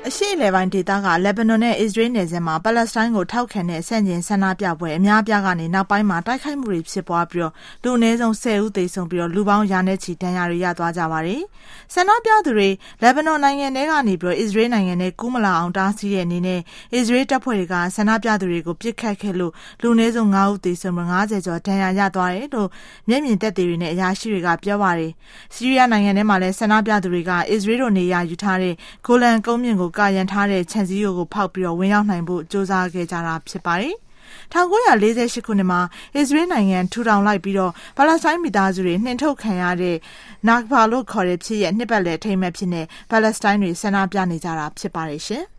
အရှိအလယ်ပိုင်းဒေသကလက်ဘနွန်နဲ့အစ္စရေးနယ်စပ်မှာပါလက်စတိုင်းကိုထောက်ခံတဲ့ဆန့်ကျင်ဆန္ဒပြပွဲအများအပြားကနေနောက်ပိုင်းမှာတိုက်ခိုက်မှုတွေဖြစ်ပွားပြီးလူအနည်းဆုံး10ဦးသေဆုံးပြီးလူပေါင်းရာနဲ့ချီဒဏ်ရာတွေရသွားကြပါတယ်။ဆန္ဒပြသူတွေလက်ဘနွန်နိုင်ငံထဲကနေအစ္စရေးနိုင်ငံနဲ့ကူးမလာအောင်တားဆီးတဲ့အနေနဲ့အစ္စရေးတပ်ဖွဲ့တွေကဆန္ဒပြသူတွေကိုပစ်ခတ်ခဲ့လို့လူအနည်းဆုံး9ဦးသေဆုံးပြီး90ကျော်ဒဏ်ရာရသွားတယ်လို့မျက်မြင်သက်သေတွေနဲ့အရာရှိတွေကပြောပါတယ်။ဆီးရီးယားနိုင်ငံထဲမှာလည်းဆန္ဒပြသူတွေကအစ္စရေးတို့နေရာယူထားတဲ့ဂိုလန်ကုန်းမြင့်ကိုကာရန်ထားတဲ့ခြံစည်းရိုးကိုဖောက်ပြီးဝင်ရောက်နိုင်ဖို့ကြိုးစားခဲ့ကြတာဖြစ်ပါတယ်။1948ခုနှစ်မှာအစ္စရေးနိုင်ငံထူထောင်လိုက်ပြီးပါလက်စတိုင်းမိသားစုတွေနှင်ထုတ်ခံရတဲ့နာဂဘာလို့ခေါ်တဲ့ဖြစ်ရဲ့နှစ်ပတ်လည်အထိမ်းအမှတ်ဖြစ်နေပါလက်စတိုင်းတွေဆန္ဒပြနေကြတာဖြစ်ပါတယ်ရှင်။